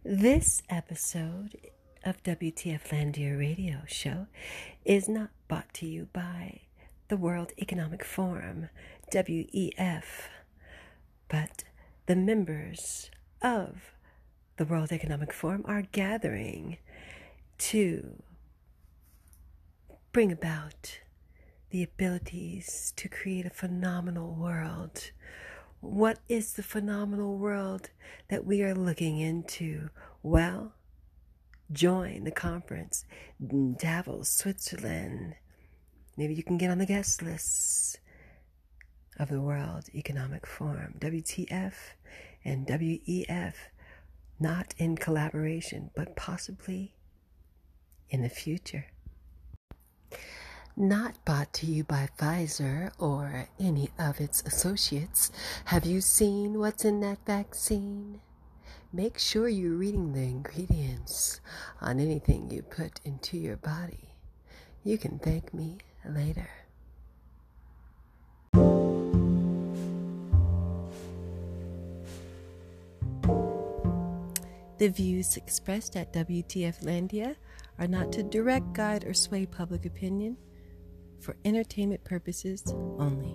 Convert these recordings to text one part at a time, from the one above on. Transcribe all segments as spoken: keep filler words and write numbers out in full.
This episode of W T F Landia Radio Show is not brought to you by the World Economic Forum, W E F, but the members of the World Economic Forum are gathering to bring about the abilities to create a phenomenal world. What is the phenomenal world that we are looking into? Well, join the conference in Davos, Switzerland. Maybe you can get on the guest list of the World Economic Forum, W T F and W E F, not in collaboration, but possibly in the future. Not brought to you by Pfizer or any of its associates. Have you seen what's in that vaccine? Make sure you're reading the ingredients on anything you put into your body. You can thank me later. The views expressed at W T F Landia are not to direct, guide, or sway public opinion, for entertainment purposes only.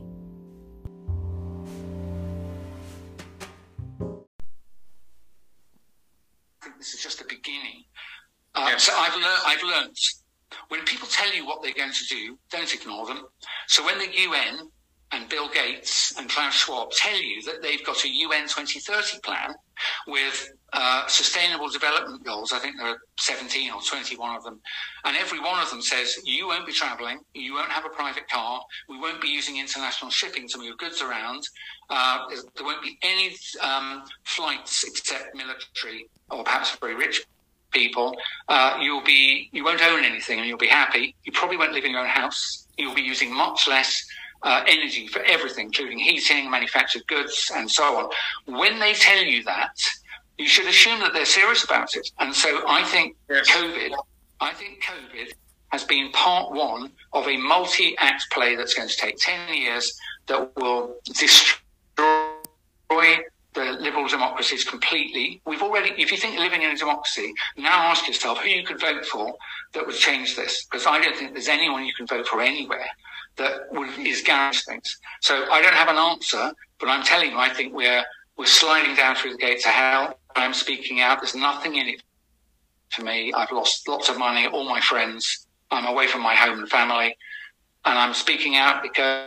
I think this is just the beginning. Uh, yes. So I've learned, I've learned, when people tell you what they're going to do, don't ignore them. So when the U N and Bill Gates and Klaus Schwab tell you that they've got a U N twenty thirty plan with uh, sustainable development goals, I think there are seventeen or twenty-one of them, and every one of them says you won't be traveling, you won't have a private car, we won't be using international shipping to move goods around, uh, there won't be any um, flights except military or perhaps very rich people, uh, you'll be, you won't own anything and you'll be happy, you probably won't live in your own house, you'll be using much less Uh, energy for everything, including heating, manufactured goods, and so on. When they tell you that, you should assume that they're serious about it. And so I think yes. COVID, I think COVID has been part one of a multi-act play that's going to take ten years that will destroy the liberal democracies completely. We've already, if you think you're living in a democracy, now ask yourself who you could vote for that would change this. Because I don't think there's anyone you can vote for anywhere that is guaranteed things. So I don't have an answer, but I'm telling you, I think we're we're sliding down through the gates of hell. I'm speaking out. There's nothing in it for me. I've lost lots of money, all my friends. I'm away from my home and family. And I'm speaking out because,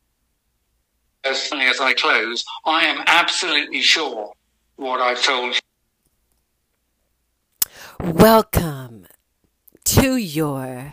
as as I close, I am absolutely sure what I've told you. Welcome to your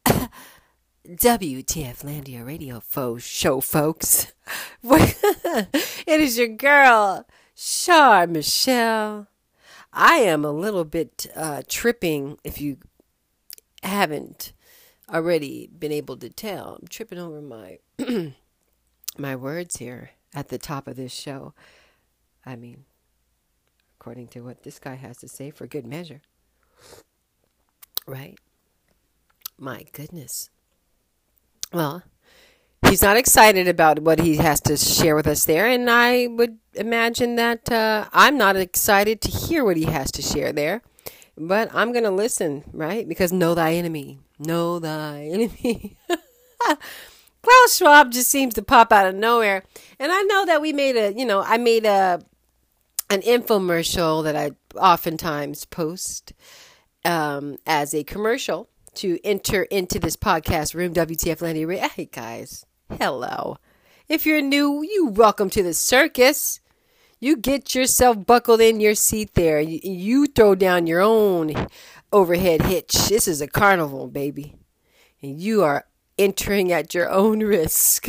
W T F Landia Radio fo- show, folks. It is your girl, Char Michelle. I am a little bit uh, tripping, if you haven't already been able to tell. I'm tripping over my my words here at the top of this show. I mean, according to what this guy has to say, for good measure. Right? My goodness. Well, he's not excited about what he has to share with us there, and I would imagine that uh, I'm not excited to hear what he has to share there, but I'm going to listen, right? Because know thy enemy. Know thy enemy. Klaus Schwab just seems to pop out of nowhere, and I know that we made a, you know, I made a an infomercial that I oftentimes post um, as a commercial to enter into this podcast room, W T F Landia Radio. Hey, guys. Hello. If you're new, you welcome to the circus. You get yourself buckled in your seat there. You, you throw down your own overhead hitch. This is a carnival, baby. And you are entering at your own risk.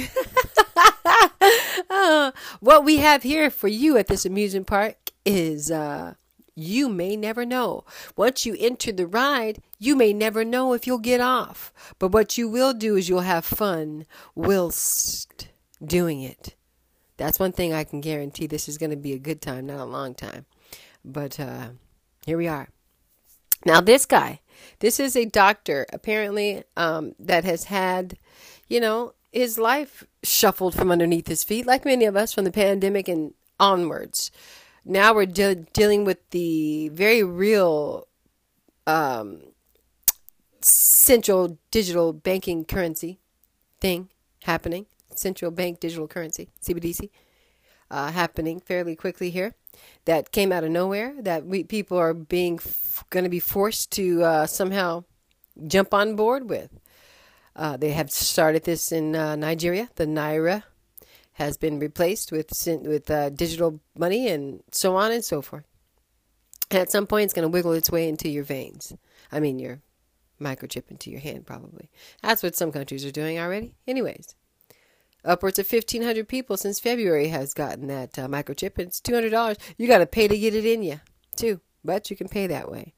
uh, what we have here for you at this amusement park is... Uh, You may never know. Once you enter the ride, you may never know if you'll get off. But what you will do is you'll have fun whilst doing it. That's one thing I can guarantee. This is going to be a good time, not a long time. But uh, here we are. Now, this guy, this is a doctor, apparently, um, that has had, you know, his life shuffled from underneath his feet, like many of us from the pandemic and onwards. now we're de- dealing with the very real um, central digital banking currency thing happening. Central bank digital currency, C B D C, uh, happening fairly quickly here. That came out of nowhere. That we people are being f- going to be forced to uh, somehow jump on board with. Uh, they have started this in uh, Nigeria. The naira has been replaced with with uh, digital money and so on and so forth. And at some point, it's going to wiggle its way into your veins. I mean, your microchip into your hand, probably. That's what some countries are doing already. Anyways, upwards of fifteen hundred people since February has gotten that uh, microchip. It's two hundred dollars. You got to pay to get it in you, too. But you can pay that way.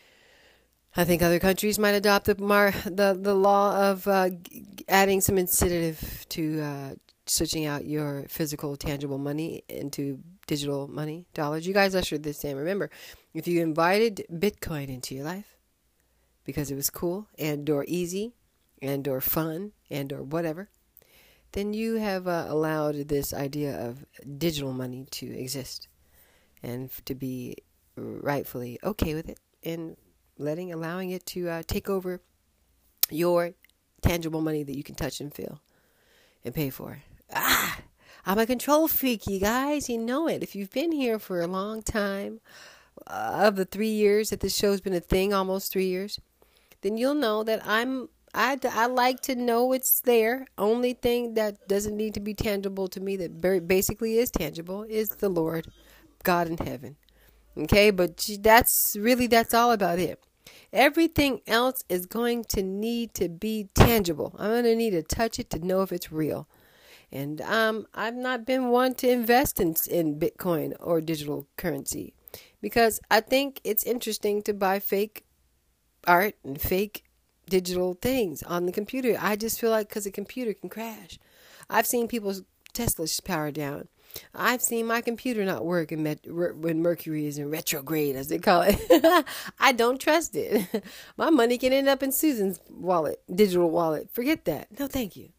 I think other countries might adopt the mar- the, the law of uh, adding some incentive to uh, switching out your physical, tangible money into digital money, dollars. You guys ushered this in. Remember, if you invited Bitcoin into your life because it was cool and or easy and or fun and or whatever, then you have uh, allowed this idea of digital money to exist and to be rightfully okay with it and letting, allowing it to uh, take over your tangible money that you can touch and feel and pay for. Ah, I'm a control freak, you guys. You know it. If you've been here for a long time, uh, of the three years that this show's been a thing, almost three years, then you'll know that I'm, I, I like to know it's there. Only thing that doesn't need to be tangible to me that very basically is tangible is the Lord, God in heaven. Okay, but that's really, that's all about it. Everything else is going to need to be tangible. I'm going to need to touch it to know if it's real. And um, I've not been one to invest in, in Bitcoin or digital currency because I think it's interesting to buy fake art and fake digital things on the computer. I just feel like because a computer can crash. I've seen people's Teslas power down. I've seen my computer not work in met- when Mercury is in retrograde, as they call it. I don't trust it. My money can end up in Susan's wallet, digital wallet. Forget that. No, thank you.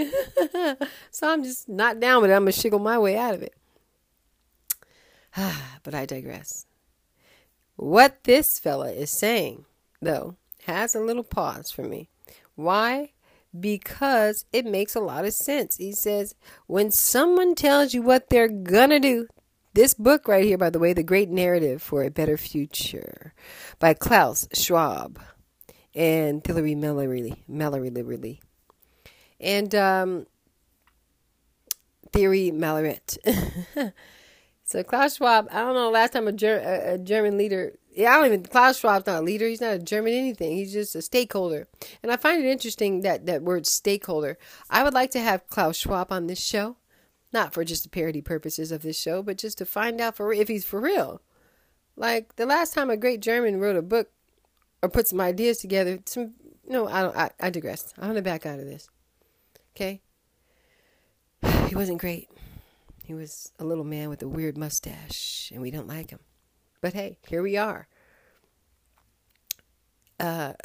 So I'm just not down with it. I'm going to shiggle my way out of it. But I digress. What this fella is saying, though, has a little pause for me. Why? Because it makes a lot of sense. He says, when someone tells you what they're gonna do, this book right here, by the way, The Great Narrative for a Better Future by Klaus Schwab and Hillary Mallory, Mallory Liberty, and um, Thierry Malloret. So Klaus Schwab, I don't know, last time a, Ger- a, a German leader, yeah, I don't even, Klaus Schwab's not a leader. He's not a German anything. He's just a stakeholder. And I find it interesting that that word stakeholder. I would like to have Klaus Schwab on this show, not for just the parody purposes of this show, but just to find out for if he's for real. Like the last time a great German wrote a book or put some ideas together, some, no, I don't, I, I digress. I'm going to back out of this. Okay. He wasn't great. He was a little man with a weird mustache, and we don't like him. But hey, here we are. Uh,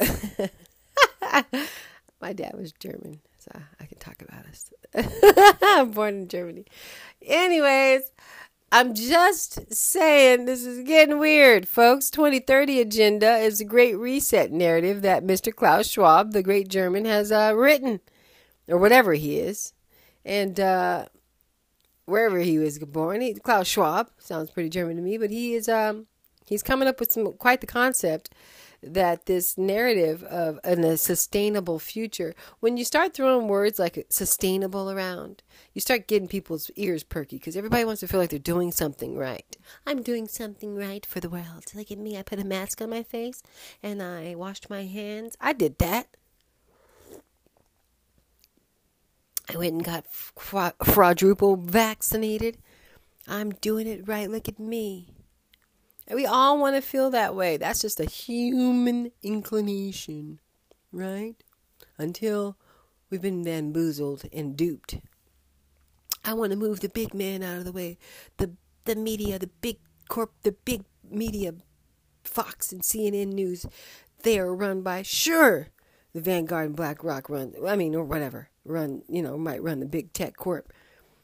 my dad was German, so I can talk about us. I'm born in Germany. Anyways, I'm just saying this is getting weird, folks. twenty thirty Agenda is a great reset narrative that Mister Klaus Schwab, the great German, has uh, written, or whatever he is. And uh, wherever he was born, he, Klaus Schwab, sounds pretty German to me, but he is um, he's coming up with some quite the concept that this narrative of a sustainable future, when you start throwing words like sustainable around, you start getting people's ears perky because everybody wants to feel like they're doing something right. I'm doing something right for the world. Look at me. I put a mask on my face and I washed my hands. I did that. I went and got fra- quadruple vaccinated. I'm doing it right. Look at me. And we all want to feel that way. That's just a human inclination, right? Until we've been bamboozled and duped. I want to move the big man out of the way. The the media, the big corp, the big media, Fox and C N N News, they are run by, sure, the Vanguard and BlackRock run, I mean, or whatever, run, you know, might run the big tech corp.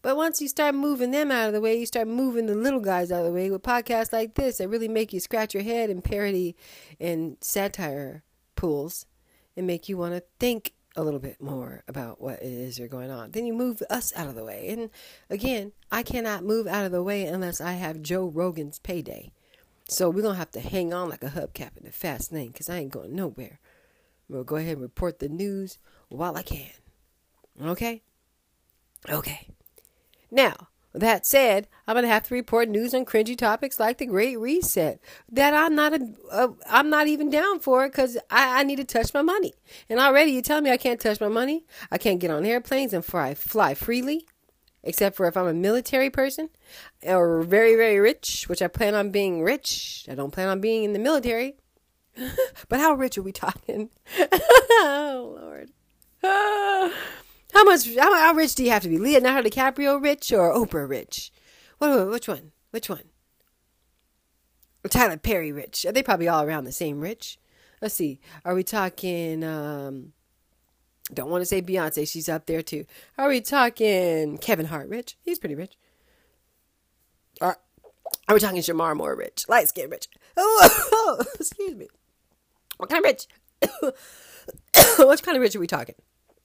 But once you start moving them out of the way, you start moving the little guys out of the way with podcasts like this that really make you scratch your head in parody and satire pools and make you want to think a little bit more about what it is you're going on. Then you move us out of the way. And again, I cannot move out of the way unless I have Joe Rogan's payday. So we're going to have to hang on like a hubcap in the fast lane because I ain't going nowhere. We'll go ahead and report the news while I can. Okay? Okay. Now, with that said, I'm going to have to report news on cringy topics like the Great Reset that I'm not a, a, I'm not even down for because I, I need to touch my money. And already you're telling me I can't touch my money? I can't get on airplanes and fly, fly freely, except for if I'm a military person or very, very rich, which I plan on being rich. I don't plan on being in the military. But how rich are we talking? Oh, Lord. How much? How, how rich do you have to be? Leonardo DiCaprio rich or Oprah rich? What? Which one? Which one? Or Tyler Perry rich? Are they probably all around the same rich? Let's see. Are we talking? Um, don't want to say Beyonce. She's up there too. Are we talking Kevin Hart rich? He's pretty rich. Or are we talking Shamar Moore rich? Light skin rich? Oh, excuse me. What kind of rich? What kind of rich are we talking?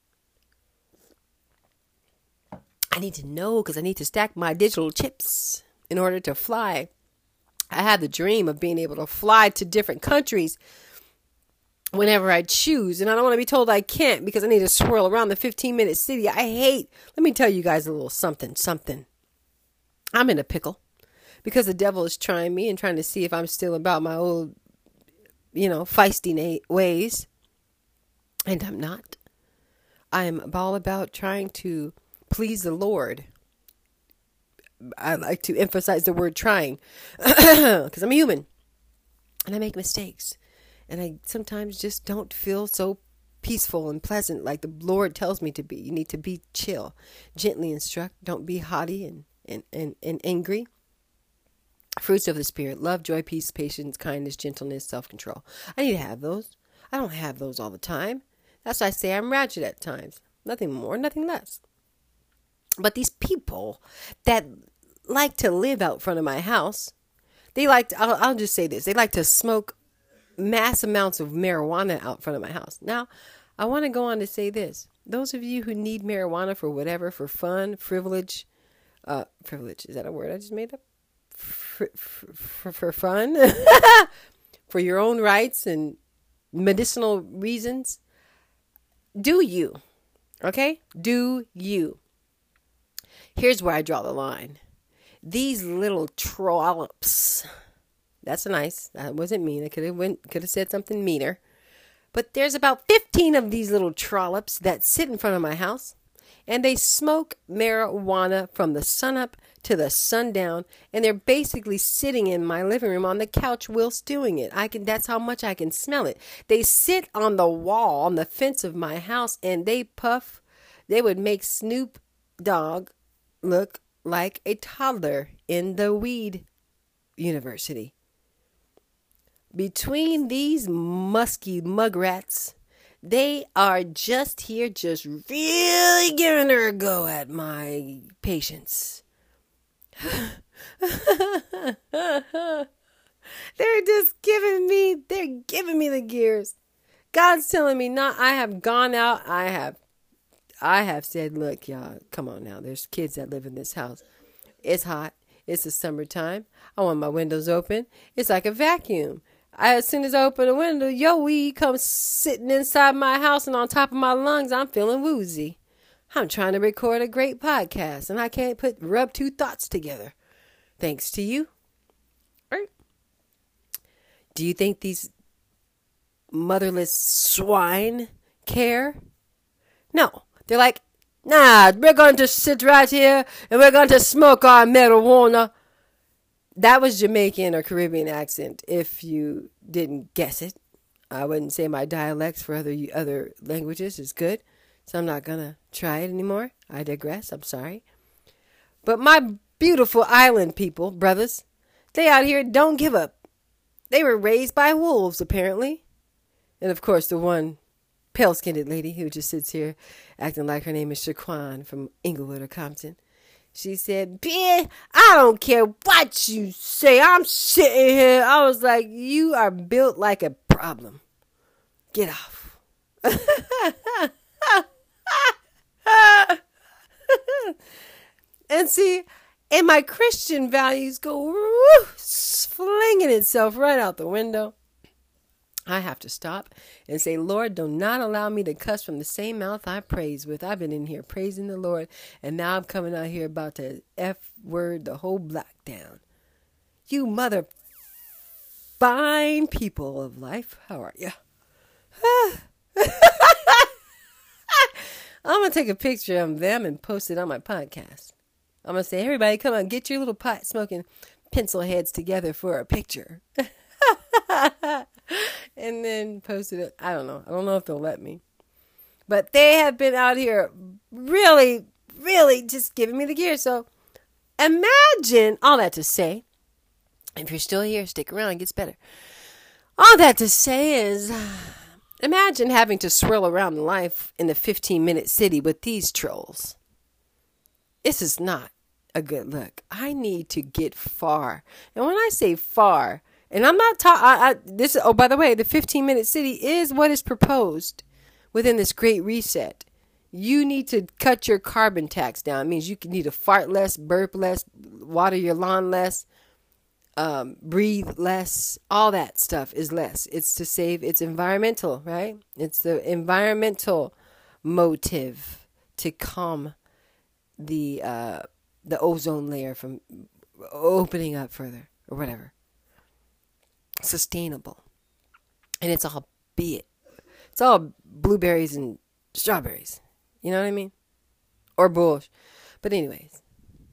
I need to know because I need to stack my digital chips in order to fly. I had the dream of being able to fly to different countries whenever I choose. And I don't want to be told I can't because I need to swirl around the fifteen minute city. I hate, let me tell you guys a little something, something. I'm in a pickle because the devil is trying me and trying to see if I'm still about my old, you know, feisty ways. And I'm not. I am all about trying to please the Lord. I like to emphasize the word trying because I'm a human and I make mistakes and I sometimes just don't feel so peaceful and pleasant like the Lord tells me to be. You need to be chill, gently instruct. Don't be haughty and, and, and, and angry. Fruits of the Spirit, love, joy, peace, patience, kindness, gentleness, self-control. I need to have those. I don't have those all the time. That's why I say I'm ratchet at times. Nothing more, nothing less. But these people that like to live out front of my house, they like to, I'll, I'll just say this, they like to smoke mass amounts of marijuana out front of my house. Now, I want to go on to say this. Those of you who need marijuana for whatever, for fun, privilege, uh, privilege, is that a word I just made up? For, for, for fun, for your own rights and medicinal reasons, do you, okay? Do you. Here's where I draw the line. These little trollops. That's nice. That wasn't mean. I could have went, could have said something meaner. But there's about fifteen of these little trollops that sit in front of my house, and they smoke marijuana from the sunup to the sundown, and they're basically sitting in my living room on the couch whilst doing it. I can. That's how much I can smell it. They sit on the wall, on the fence of my house, and they puff. They would make Snoop Dogg look like a toddler in the weed university. Between these musky mugrats, they are just here, just really giving her a go at my patience. They're just giving me, they're giving me the gears. God's telling me not, I have gone out, I have I have said, look, y'all, come on now. There's kids that live in this house. It's hot. It's the summertime. I want my windows open. It's like a vacuum. I, as soon as I open the window, yo, weed comes sitting inside my house and on top of my lungs. I'm feeling woozy. I'm trying to record a great podcast and I can't put rub two thoughts together. Thanks to you. Right? Do you think these motherless swine care? No. They're like, nah, we're going to sit right here and we're going to smoke our marijuana. That was Jamaican or Caribbean accent, if you didn't guess it. I wouldn't say my dialects for other other languages is good, so I'm not going to try it anymore. I digress. I'm sorry. But my beautiful island people, brothers, they out here don't give up. They were raised by wolves, apparently. And, of course, the one pale-skinned lady who just sits here acting like her name is Shaquan from Inglewood or Compton. She said, "Bitch, I don't care what you say. I'm sitting here." I was like, "You are built like a problem. Get off." And see, and my Christian values go woo, flinging itself right out the window. I have to stop and say, "Lord, do not allow me to cuss from the same mouth I praise with." I've been in here praising the Lord, and now I'm coming out here about to F word the whole block down. You mother fine people of life, how are you? I'm going to take a picture of them and post it on my podcast. I'm going to say, "Everybody come on, get your little pot smoking pencil heads together for a picture." And then post it. I don't know. I don't know if they'll let me. But they have been out here really, really just giving me the gear. So imagine, all that to say, if you're still here, stick around, it gets better. All that to say is, imagine having to swirl around life in the fifteen-minute city with these trolls. This is not a good look. I need to get far. And when I say far, and I'm not talking, this, oh, by the way, the fifteen-minute city is what is proposed within this great reset. You need to cut your carbon tax down. It means you need to fart less, burp less, water your lawn less, um, breathe less. All that stuff is less. It's to save. It's environmental, right? It's the environmental motive to calm the uh, the ozone layer from opening up further or whatever. Sustainable. And it's all be it. It's all blueberries and strawberries. You know what I mean? Or bullshit. But anyways.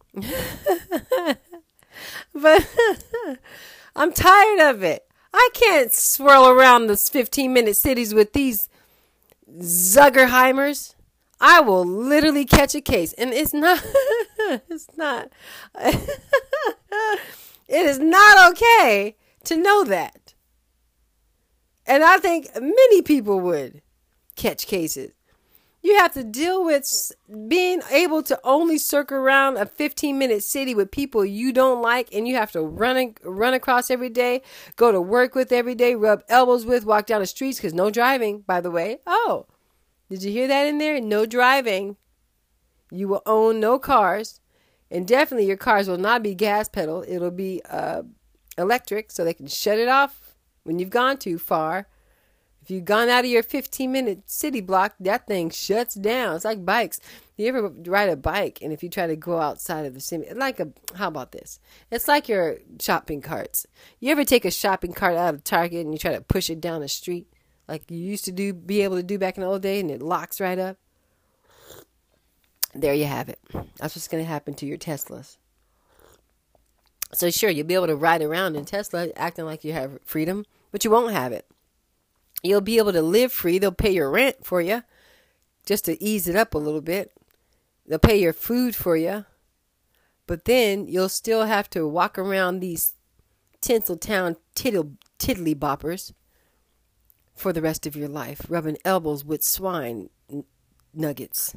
But I'm tired of it. I can't swirl around those fifteen-minute cities with these Zuckerheimers. I will literally catch a case. And it's not, it's not, it is not okay to know that. And I think many people would catch cases. You have to deal with being able to only circle around a fifteen-minute city with people you don't like, and you have to run run across every day, go to work with every day, rub elbows with, walk down the streets, because no driving, by the way. Oh, did you hear that in there? No driving. You will own no cars, and definitely your cars will not be gas pedal. It'll be uh, electric, so they can shut it off when you've gone too far. If you've gone out of your fifteen-minute city block, that thing shuts down. It's like bikes. You ever ride a bike, and if you try to go outside of the city, like a, how about this? It's like your shopping carts. You ever take a shopping cart out of Target, and you try to push it down the street, like you used to do, be able to do back in the old day, and it locks right up? There you have it. That's what's going to happen to your Teslas. So sure, you'll be able to ride around in Tesla acting like you have freedom, but you won't have it. You'll be able to live free. They'll pay your rent for you just to ease it up a little bit. They'll pay your food for you. But then you'll still have to walk around these Tinseltown tiddle, tiddly boppers for the rest of your life, rubbing elbows with swine n- nuggets.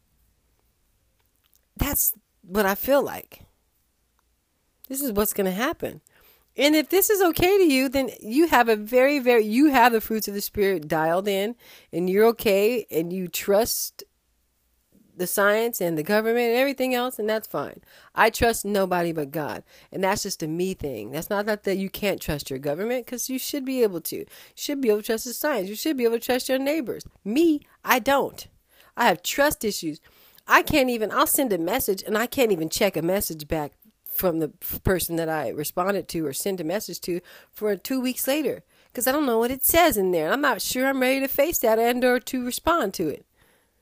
That's what I feel like. This is what's going to happen. And if this is okay to you, then you have a very, very, you have the fruits of the Spirit dialed in, and you're okay, and you trust the science and the government and everything else, and that's fine. I trust nobody but God, and that's just a me thing. That's not that, that you can't trust your government, because you should be able to. You should be able to trust the science. You should be able to trust your neighbors. Me, I don't. I have trust issues. I can't even, I'll send a message, and I can't even check a message back from the person that I responded to or sent a message to for two weeks later, because I don't know what it says in there. I'm not sure I'm ready to face that and or to respond to it.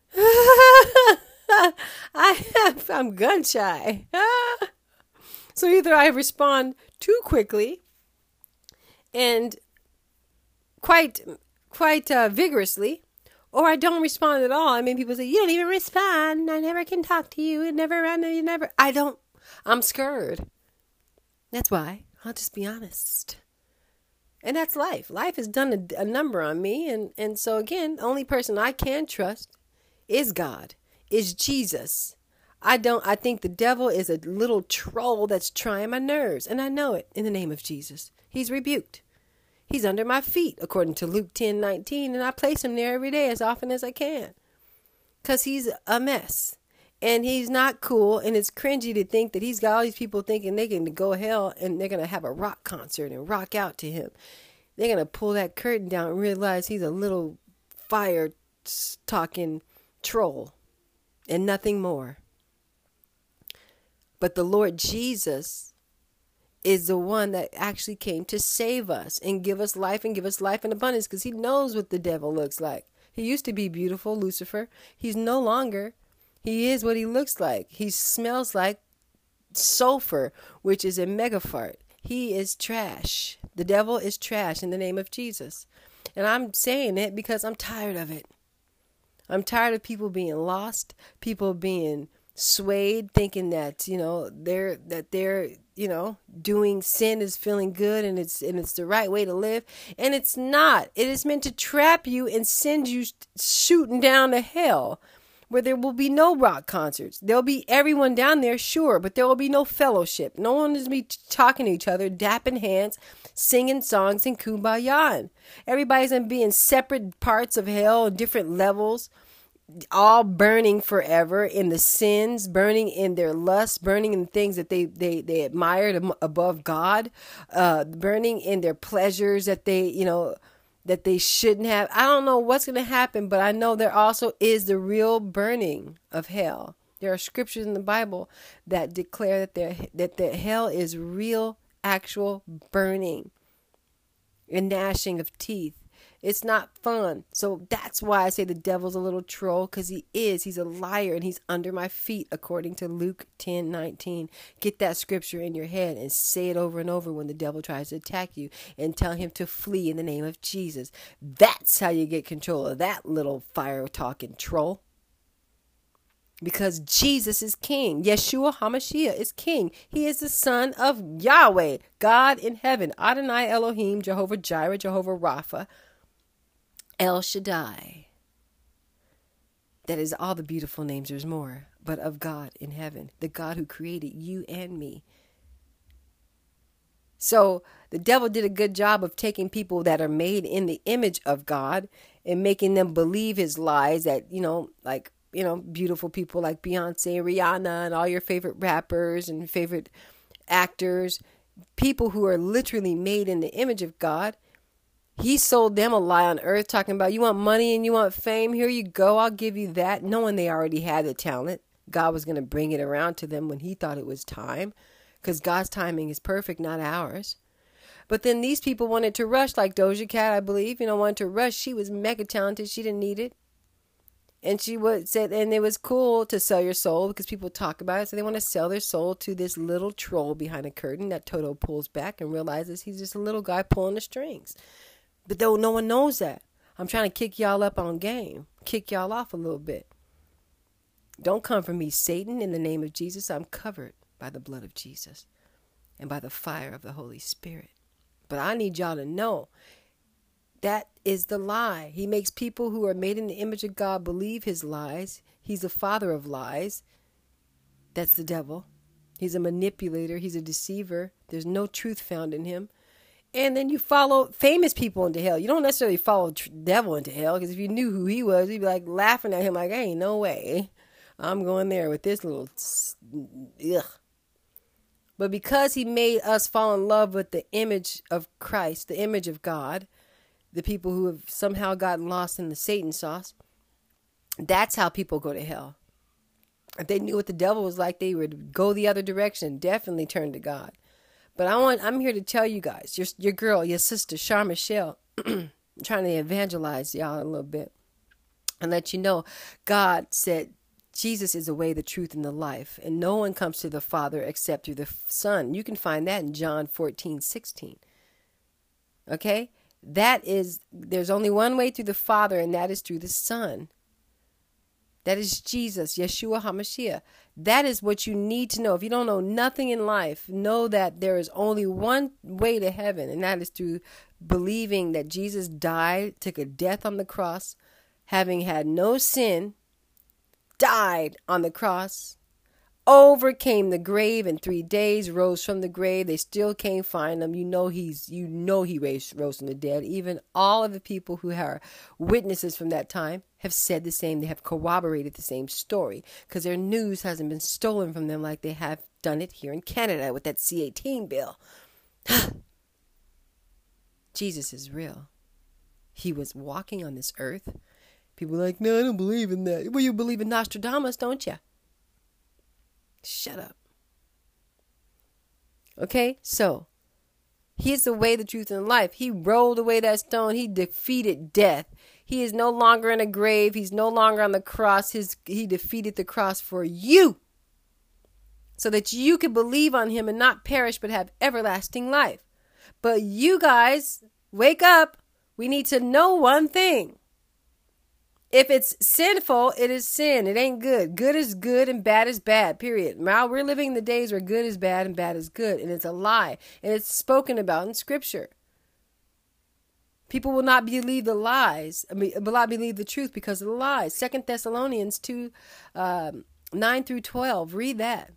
I have, I'm gun shy. So either I respond too quickly and quite quite uh, vigorously, or I don't respond at all. I mean, people say, "You don't even respond. I never can talk to you. It never, I know you never." I don't. I'm scared. That's why. I'll just be honest. And that's life. Life has done a, a number on me. And, and so, again, the only person I can trust is God, is Jesus. I don't, I think the devil is a little troll that's trying my nerves. And I know it in the name of Jesus. He's rebuked. He's under my feet, according to Luke ten nineteen. And I place him there every day as often as I can. Because he's a mess. And he's not cool. And it's cringy to think that he's got all these people thinking they can go hell and they're going to have a rock concert and rock out to him. They're going to pull that curtain down and realize he's a little fire talking troll and nothing more. But the Lord Jesus is the one that actually came to save us and give us life and give us life in abundance, because he knows what the devil looks like. He used to be beautiful, Lucifer. He's no longer. He is what he looks like. He smells like sulfur, which is a megafart. He is trash. The devil is trash in the name of Jesus. And I'm saying it because I'm tired of it. I'm tired of people being lost, people being swayed, thinking that, you know, they're that they're, you know, doing sin is feeling good and it's and it's the right way to live. And it's not. It is meant to trap you and send you shooting down to hell, where there will be no rock concerts. There'll be everyone down there, sure, but there will be no fellowship. No one is be talking to each other, dapping hands, singing songs and kumbaya. Everybody's going to be in separate parts of hell, different levels, all burning forever in the sins, burning in their lusts, burning in things that they, they, they admired above God, uh, burning in their pleasures that they, you know, that they shouldn't have. I don't know what's going to happen, but I know there also is the real burning of hell. There are scriptures in the Bible that declare that there that the hell is real, actual burning and gnashing of teeth. It's not fun. So that's why I say the devil's a little troll, because he is. He's a liar and he's under my feet, according to Luke ten nineteen. Get that scripture in your head and say it over and over when the devil tries to attack you, and tell him to flee in the name of Jesus. That's how you get control of that little fire-talking troll. Because Jesus is king. Yeshua HaMashiach is king. He is the son of Yahweh, God in heaven. Adonai Elohim, Jehovah Jireh, Jehovah Rapha, El Shaddai. That is all the beautiful names. There's more, but of God in heaven, the God who created you and me. So the devil did a good job of taking people that are made in the image of God and making them believe his lies, that, you know, like, you know, beautiful people like Beyonce, Rihanna, and all your favorite rappers and favorite actors, people who are literally made in the image of God. He sold them a lie on earth, talking about, you want money and you want fame? Here you go. I'll give you that. Knowing they already had the talent. God was going to bring it around to them when he thought it was time, because God's timing is perfect, not ours. But then these people wanted to rush, like Doja Cat, I believe, you know, wanted to rush. She was mega talented. She didn't need it. And she would said, and it was cool to sell your soul because people talk about it. So they want to sell their soul to this little troll behind a curtain that Toto pulls back and realizes he's just a little guy pulling the strings. But though no one knows that. I'm trying to kick y'all up on game. Kick y'all off a little bit. Don't come for me, Satan. In the name of Jesus, I'm covered by the blood of Jesus and by the fire of the Holy Spirit. But I need y'all to know that is the lie. He makes people who are made in the image of God believe his lies. He's the father of lies. That's the devil. He's a manipulator. He's a deceiver. There's no truth found in him. And then you follow famous people into hell. You don't necessarily follow the devil into hell, because if you knew who he was, you'd be like laughing at him like, hey, no way. I'm going there with this little ugh. But because he made us fall in love with the image of Christ, the image of God, the people who have somehow gotten lost in the Satan sauce, that's how people go to hell. If they knew what the devil was like, they would go the other direction, definitely turn to God. But I want, I'm here to tell you guys, your, your girl, your sister, Char Michelle, trying to evangelize y'all a little bit and let you know, God said Jesus is the way, the truth, and the life. And no one comes to the Father except through the Son. You can find that in John fourteen sixteen. Okay? That is, there's only one way through the Father, and that is through the Son. That is Jesus, Yeshua HaMashiach. That is what you need to know. If you don't know nothing in life, know that there is only one way to heaven, and that is through believing that Jesus died, took a death on the cross, having had no sin, died on the cross, overcame the grave in three days, rose from the grave. They still can't find him. You know he's, you know he raised, rose from the dead. Even all of the people who are witnesses from that time have said the same. They have corroborated the same story because their news hasn't been stolen from them like they have done it here in Canada with that C eighteen bill. Jesus is real. He was walking on this earth. People are like, no, I don't believe in that. Well, you believe in Nostradamus, don't you? Shut up. Okay, so he is the way, the truth, and life. He rolled away that stone. He defeated death. He is no longer in a grave. He's no longer on the cross. His, he defeated the cross for you so that you could believe on him and not perish but have everlasting life. But you guys, wake up. We need to know one thing. If it's sinful, it is sin. It ain't good. Good is good and bad is bad, period. Now we're living in the days where good is bad and bad is good. And it's a lie. And it's spoken about in Scripture. People will not believe the lies. I mean, will not believe the truth because of the lies. Second Thessalonians two, um, nine through twelve. Read that.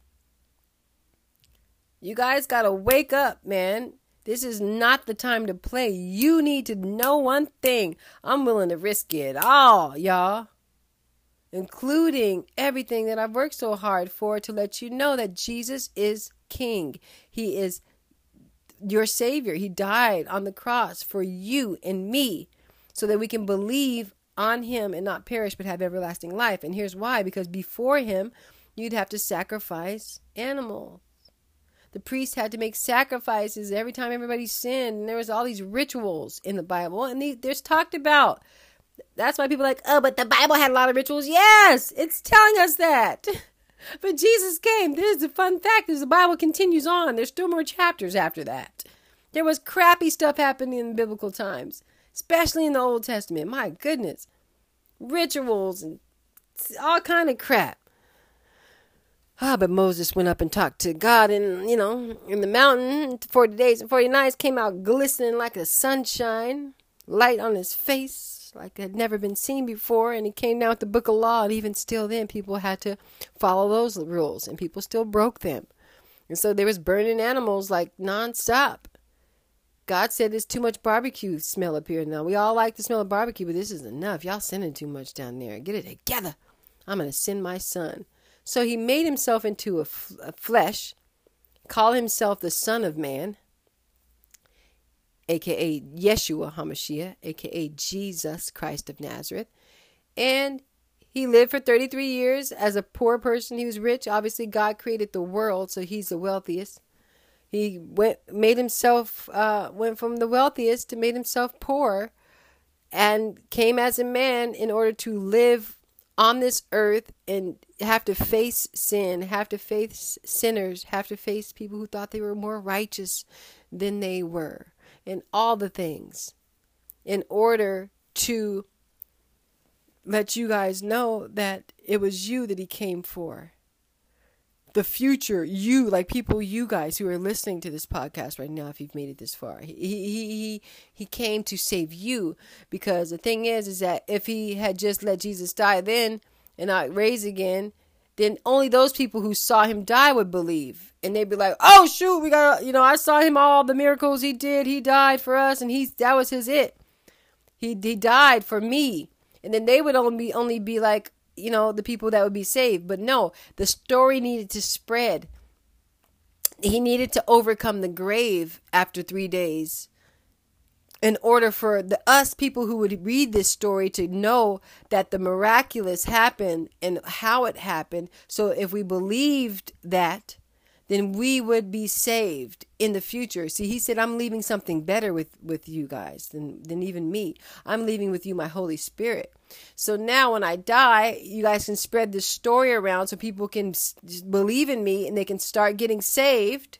You guys got to wake up, man. This is not the time to play. You need to know one thing. I'm willing to risk it all, y'all. Including everything that I've worked so hard for to let you know that Jesus is King. He is your Savior. He died on the cross for you and me so that we can believe on him and not perish but have everlasting life. And here's why. Because before him, you'd have to sacrifice animals. The priest had to make sacrifices every time everybody sinned. And there was all these rituals in the Bible. And they, there's talked about. That's why people are like, oh, but the Bible had a lot of rituals. Yes, it's telling us that. But Jesus came. This is a fun fact. As the Bible continues on, there's still more chapters after that. There was crappy stuff happening in biblical times. Especially in the Old Testament. My goodness. Rituals and all kind of crap. Ah, but Moses went up and talked to God and, you know, in the mountain. forty days and forty nights, came out glistening like the sunshine. Light on his face like it had never been seen before. And he came down with the book of law. And even still then, people had to follow those rules. And people still broke them. And so there was burning animals like nonstop. God said there's too much barbecue smell up here now. We all like the smell of barbecue, but this is enough. Y'all sending too much down there. Get it together. I'm going to send my son. So he made himself into a, f- a flesh, called himself the Son of Man, a k a. Yeshua HaMashiach, a k a. Jesus Christ of Nazareth. And he lived for thirty-three years as a poor person. He was rich. Obviously, God created the world, so he's the wealthiest. He went, made himself, uh, went from the wealthiest to made himself poor and came as a man in order to live on this earth and have to face sin, have to face sinners, have to face people who thought they were more righteous than they were, and all the things in order to let you guys know that it was you that he came for. The future, you, like people, you guys who are listening to this podcast right now, if you've made it this far, he, he, he, he came to save you, because the thing is, is that if he had just let Jesus die then and not raise again, then only those people who saw him die would believe. And they'd be like, oh shoot, we got, you know, I saw him, all the miracles he did. He died for us. And he's, that was his it. He, he died for me. And then they would only, only be like, you know, the people that would be saved. But no, the story needed to spread. He needed to overcome the grave after three days in order for the us people who would read this story to know that the miraculous happened and how it happened. So if we believed that, then we would be saved in the future. See, he said, I'm leaving something better with, with you guys than, than even me. I'm leaving with you my Holy Spirit. So now when I die, you guys can spread this story around so people can believe in me and they can start getting saved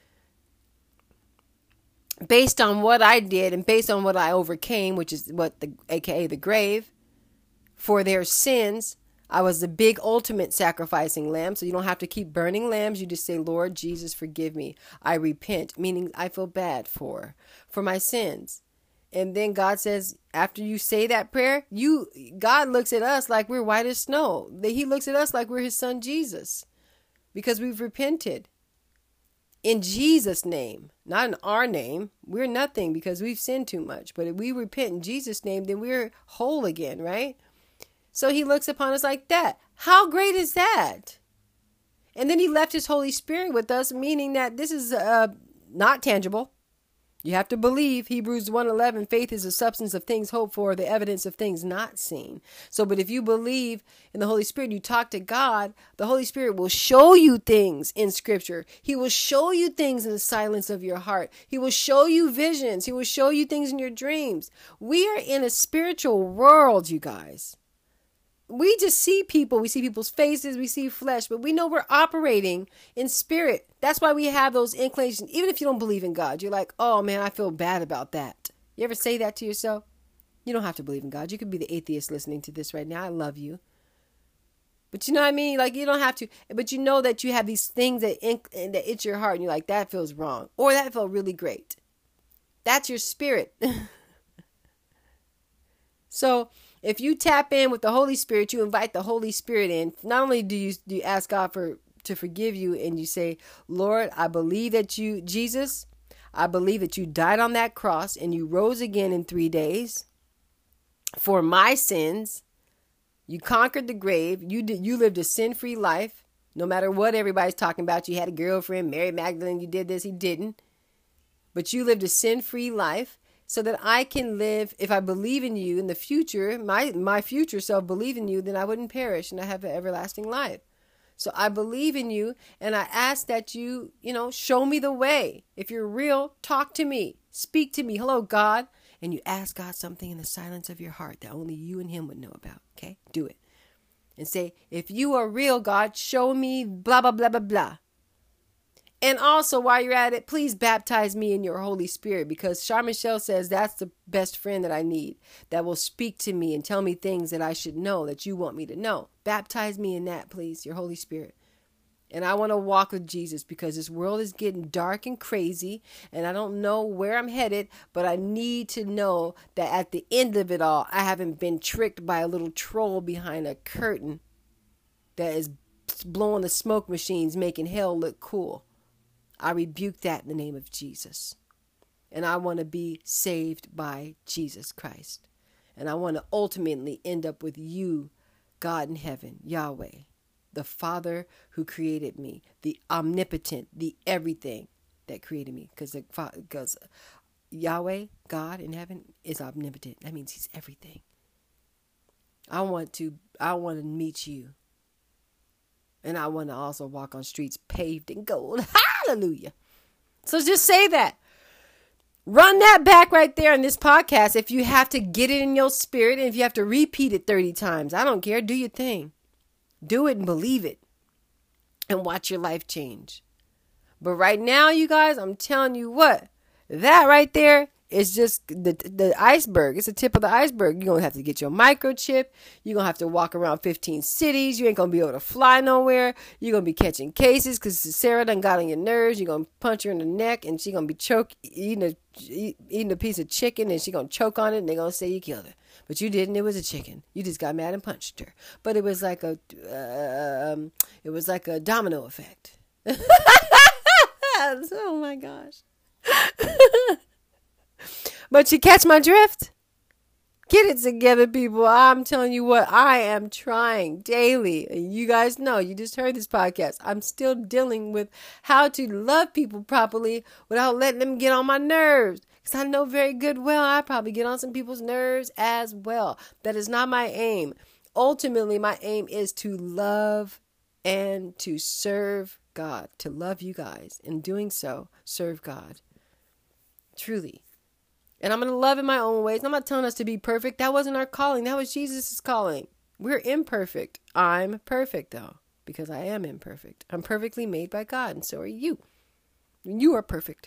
based on what I did and based on what I overcame, which is what the, A K A the grave, for their sins. I was the big ultimate sacrificing lamb. So you don't have to keep burning lambs. You just say, Lord Jesus, forgive me. I repent, meaning I feel bad for, for my sins. And then God says, after you say that prayer, you, God looks at us like we're white as snow. He looks at us like we're his son, Jesus. because we've repented. In Jesus' name, not in our name. We're nothing because we've sinned too much. But if we repent in Jesus' name, then we're whole again, right? So he looks upon us like that. How great is that? And then he left his Holy Spirit with us, meaning that this is uh, not tangible. You have to believe. Hebrews one eleven, faith is the substance of things hoped for, the evidence of things not seen. So, but if you believe in the Holy Spirit, you talk to God, the Holy Spirit will show you things in Scripture. He will show you things in the silence of your heart. He will show you visions. He will show you things in your dreams. We are in a spiritual world, you guys. We just see people. We see people's faces. We see flesh. But we know we're operating in spirit. That's why we have those inclinations. Even if you don't believe in God, you're like, oh, man, I feel bad about that. You ever say that to yourself? You don't have to believe in God. You could be the atheist listening to this right now. I love you. But you know what I mean? Like, you don't have to. But you know that you have these things that, inc- that itch your heart. And you're like, that feels wrong. Or that felt really great. That's your spirit. So if you tap in with the Holy Spirit, you invite the Holy Spirit in. Not only do you do you ask God for to forgive you, and you say, Lord, I believe that you, Jesus, I believe that you died on that cross and you rose again in three days for my sins. You conquered the grave. You did. You lived a sin-free life. No matter what everybody's talking about, you had a girlfriend, Mary Magdalene, you did this, he didn't. But you lived a sin-free life. So that I can live, if I believe in you in the future, my, my future self believe in you, then I wouldn't perish and I have an everlasting life. So I believe in you, and I ask that you, you know, show me the way. If you're real, talk to me, speak to me. Hello, God. And you ask God something in the silence of your heart that only you and him would know about. Okay, do it. And say, if you are real, God, show me blah, blah, blah, blah, blah. And also, while you're at it, please baptize me in your Holy Spirit, because Char Michelle says that's the best friend that I need, that will speak to me and tell me things that I should know, that you want me to know. Baptize me in that, please, your Holy Spirit. And I want to walk with Jesus, because this world is getting dark and crazy, and I don't know where I'm headed, but I need to know that at the end of it all, I haven't been tricked by a little troll behind a curtain that is blowing the smoke machines, making hell look cool. I rebuke that in the name of Jesus. And I want to be saved by Jesus Christ. And I want to ultimately end up with you, God in heaven, Yahweh, the Father who created me, the omnipotent, the everything that created me. Because because Yahweh, God in heaven, is omnipotent. That means he's everything. I want to, I want to meet you. And I want to also walk on streets paved in gold. Hallelujah. So just say that. Run that back right there in this podcast if you have to get it in your spirit, and if you have to repeat it thirty times. I don't care. Do your thing. Do it and believe it. And watch your life change. But right now, you guys, I'm telling you what. That right there is just the the iceberg. It's the tip of the iceberg. You're going to have to get your microchip. You're going to have to walk around fifteen cities. You ain't going to be able to fly nowhere. You're going to be catching cases because Sarah done got on your nerves. You're going to punch her in the neck, and she's going to be choke, eating a, eating a piece of chicken, and she's going to choke on it, and they're going to say you killed her. But you didn't. It was a chicken. You just got mad and punched her. But it was like a, uh, um, it was like a domino effect. Oh, my gosh. But you catch my drift? Get it together, people. I'm telling you what, I am trying daily. And you guys know, you just heard this podcast. I'm still dealing with how to love people properly without letting them get on my nerves. Because I know very good well I probably get on some people's nerves as well. That is not my aim. Ultimately, my aim is to love and to serve God. To love you guys. In doing so, serve God. Truly. And I'm going to love in my own ways. I'm not telling us to be perfect. That wasn't our calling. That was Jesus' calling. We're imperfect. I'm perfect, though, because I am imperfect. I'm perfectly made by God, and so are you. You are perfect.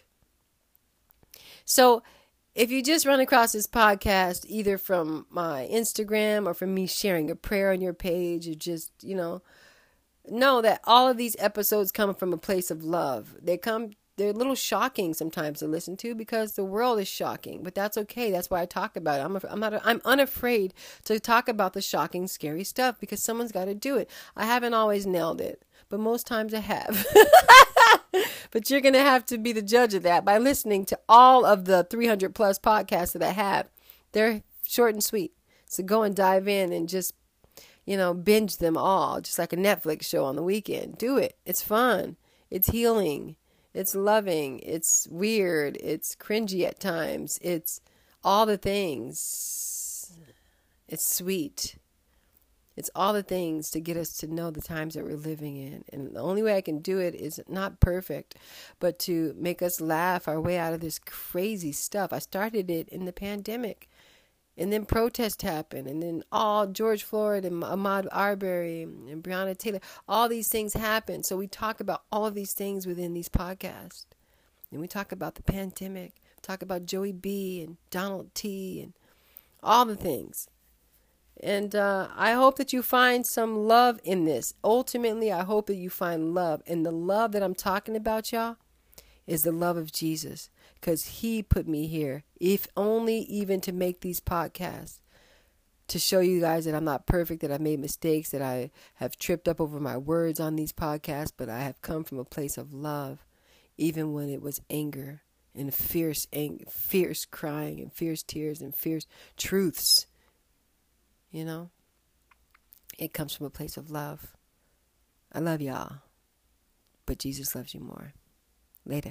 So if you just run across this podcast, either from my Instagram or from me sharing a prayer on your page, or just, you know, know that all of these episodes come from a place of love. They come They're a little shocking sometimes to listen to because the world is shocking, but that's okay. That's why I talk about it. I'm, I'm not, I'm unafraid to talk about the shocking, scary stuff because someone's got to do it. I haven't always nailed it, but most times I have. But you're going to have to be the judge of that by listening to all of the three hundred plus podcasts that I have. They're short and sweet. So go and dive in and just, you know, binge them all, just like a Netflix show on the weekend. Do it. It's fun. It's healing. It's loving. It's weird. It's cringy at times. It's all the things. It's sweet. It's all the things to get us to know the times that we're living in. And the only way I can do it is not perfect, but to make us laugh our way out of this crazy stuff. I started it in the pandemic. And then protest happened. And then all George Floyd and Ahmaud Arbery and Breonna Taylor, all these things happened. So we talk about all of these things within these podcasts. And we talk about the pandemic. Talk about Joey B. and Donald T. and all the things. And uh, I hope that you find some love in this. Ultimately, I hope that you find love. And the love that I'm talking about, y'all, is the love of Jesus. Because he put me here, if only even to make these podcasts, to show you guys that I'm not perfect, that I've made mistakes, that I have tripped up over my words on these podcasts, but I have come from a place of love, even when it was anger and fierce, ang- fierce crying and fierce tears and fierce truths. You know, it comes from a place of love. I love y'all, but Jesus loves you more. Later.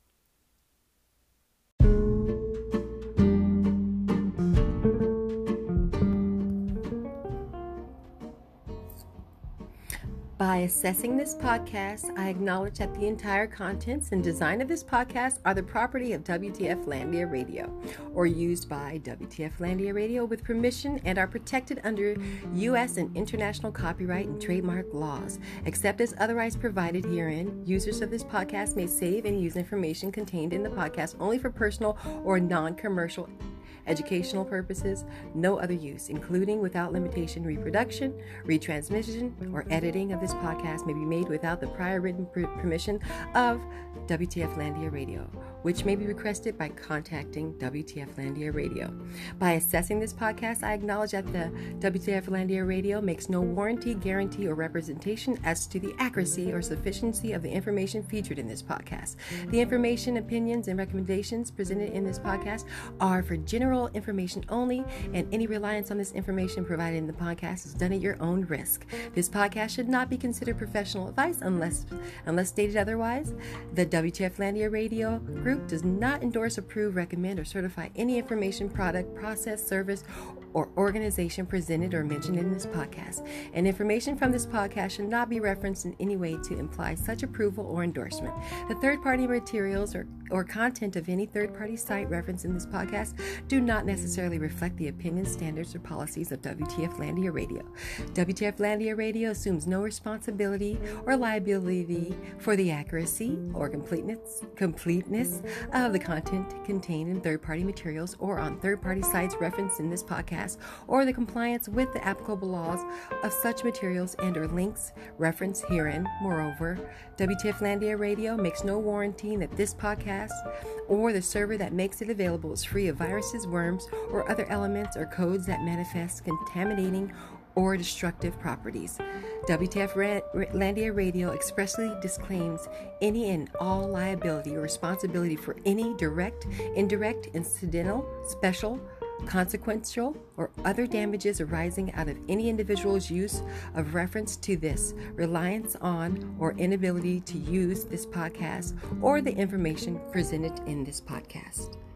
By assessing this podcast, I acknowledge that the entire contents and design of this podcast are the property of W T F Landia Radio, or used by W T F Landia Radio with permission, and are protected under U S and international copyright and trademark laws. Except as otherwise provided herein, users of this podcast may save and use information contained in the podcast only for personal or non-commercial educational purposes, no other use, including without limitation reproduction, retransmission, or editing of this podcast may be made without the prior written per- permission of W T F Landia Radio, which may be requested by contacting W T F Landia Radio. By assessing this podcast, I acknowledge that the W T F Landia Radio makes no warranty, guarantee, or representation as to the accuracy or sufficiency of the information featured in this podcast. The information, opinions, and recommendations presented in this podcast are for general information only, and any reliance on this information provided in the podcast is done at your own risk. This podcast should not be considered professional advice unless unless stated otherwise. The W T F Landia Radio Group does not endorse, approve, recommend, or certify any information, product, process, service, or organization presented or mentioned in this podcast. And information from this podcast should not be referenced in any way to imply such approval or endorsement. The third-party materials or, or content of any third-party site referenced in this podcast do not necessarily reflect the opinions, standards, or policies of W T F Landia Radio. W T F Landia Radio assumes no responsibility or liability for the accuracy or completeness, completeness of the content contained in third-party materials or on third-party sites referenced in this podcast, or the compliance with the applicable laws of such materials and or links referenced herein. Moreover, W T F Landia Radio makes no warranty that this podcast or the server that makes it available is free of viruses, worms, or other elements or codes that manifest contaminating or destructive properties. W T F Landia Radio expressly disclaims any and all liability or responsibility for any direct, indirect, incidental, special, consequential, or other damages arising out of any individual's use of reference to this, reliance on, or inability to use this podcast or the information presented in this podcast.